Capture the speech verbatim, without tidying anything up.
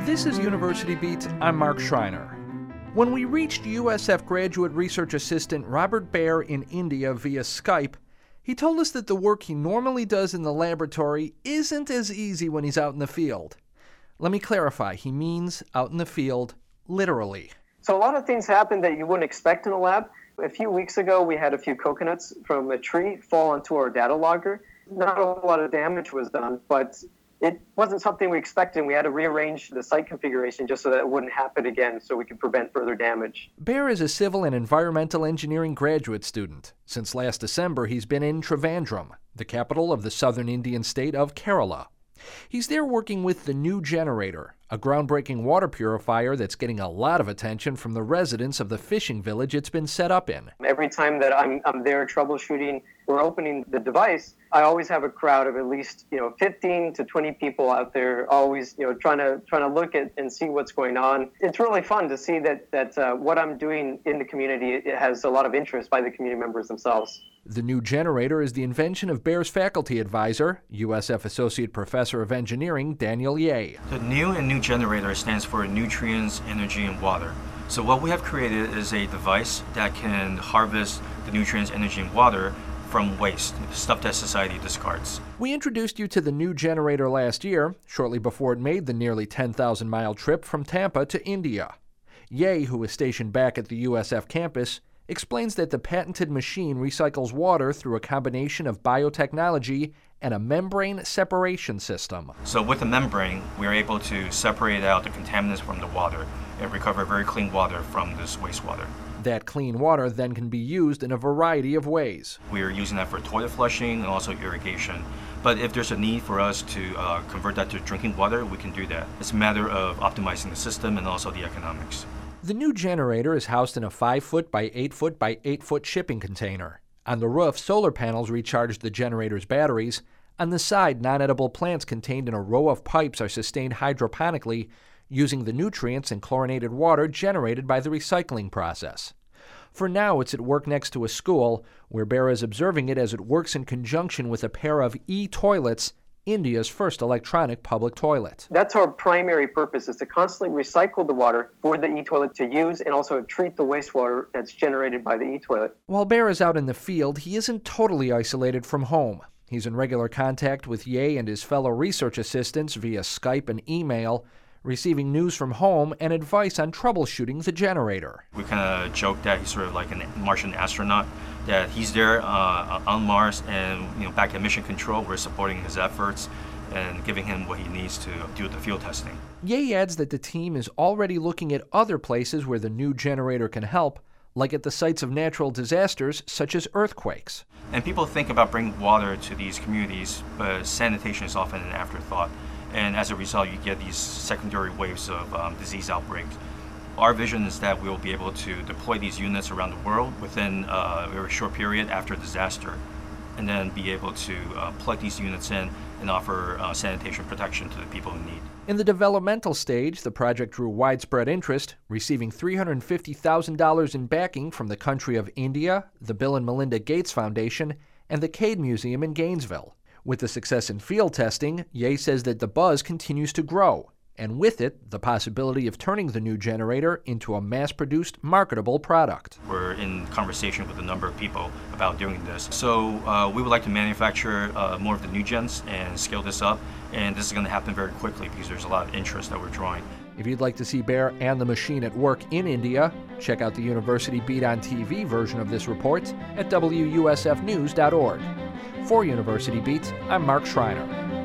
This is University Beat. I'm Mark Schreiner. When we reached U S F graduate research assistant Robert Baer in India via Skype, he told us that the work he normally does in the laboratory isn't as easy when he's out in the field. Let me clarify. He means out in the field, literally. So a lot of things happen that you wouldn't expect in a lab. A few weeks ago, we had a few coconuts from a tree fall onto our data logger. Not a lot of damage was done, but it wasn't something we expected. We had to rearrange the site configuration just so that it wouldn't happen again, so we could prevent further damage. Baer is a civil and environmental engineering graduate student. Since last December, he's been in Trivandrum, the capital of the southern Indian state of Kerala. He's there working with the New Generator, a groundbreaking water purifier that's getting a lot of attention from the residents of the fishing village it's been set up in. Every time that I'm, I'm there troubleshooting or opening the device, I always have a crowd of at least, you know, fifteen to twenty people out there, always, you know, trying to trying to look at and see what's going on. It's really fun to see that that uh, what I'm doing in the community, it has a lot of interest by the community members themselves. The New Generator is the invention of Baer's faculty advisor, U S F Associate Professor of Engineering Daniel Yeh. The New and New Generator stands for nutrients, energy, and water. So what we have created is a device that can harvest the nutrients, energy, and water from waste, stuff that society discards. We introduced you to the New Generator last year, shortly before it made the nearly ten thousand mile trip from Tampa to India. Yeh, who is stationed back at the U S F campus, explains that the patented machine recycles water through a combination of biotechnology and a membrane separation system. So with the membrane, we are able to separate out the contaminants from the water and recover very clean water from this wastewater. That clean water then can be used in a variety of ways. We are using that for toilet flushing and also irrigation. But if there's a need for us to uh, convert that to drinking water, we can do that. It's a matter of optimizing the system and also the economics. The New Generator is housed in a five foot by eight foot by eight foot shipping container. On the roof, solar panels recharge the generator's batteries. On the side, non-edible plants contained in a row of pipes are sustained hydroponically using the nutrients and chlorinated water generated by the recycling process. For now, it's at work next to a school, where Baer is observing it as it works in conjunction with a pair of e-toilets, India's first electronic public toilet. That's our primary purpose, is to constantly recycle the water for the e-toilet to use and also treat the wastewater that's generated by the e-toilet. While Baer is out in the field, he isn't totally isolated from home. He's in regular contact with Yeh and his fellow research assistants via Skype and email, receiving news from home and advice on troubleshooting the generator. We kind of joke that he's sort of like a Martian astronaut, that he's there uh, on Mars, and you know, back at Mission Control, we're supporting his efforts and giving him what he needs to do the field testing. Yeh adds that the team is already looking at other places where the New Generator can help, like at the sites of natural disasters such as earthquakes. And people think about bringing water to these communities, but sanitation is often an afterthought. And as a result, you get these secondary waves of um, disease outbreaks. Our vision is that we will be able to deploy these units around the world within a very short period after a disaster, and then be able to uh, plug these units in and offer uh, sanitation protection to the people in need. In the developmental stage, the project drew widespread interest, receiving three hundred fifty thousand dollars in backing from the country of India, the Bill and Melinda Gates Foundation, and the Cade Museum in Gainesville. With the success in field testing, Yeh says that the buzz continues to grow, and with it, the possibility of turning the New Generator into a mass-produced, marketable product. We're in conversation with a number of people about doing this. So uh, we would like to manufacture uh, more of the New Gens and scale this up, and this is going to happen very quickly because there's a lot of interest that we're drawing. If you'd like to see Baer and the machine at work in India, check out the University Beat on T V version of this report at W U S F news dot org. For University Beat, I'm Mark Schreiner.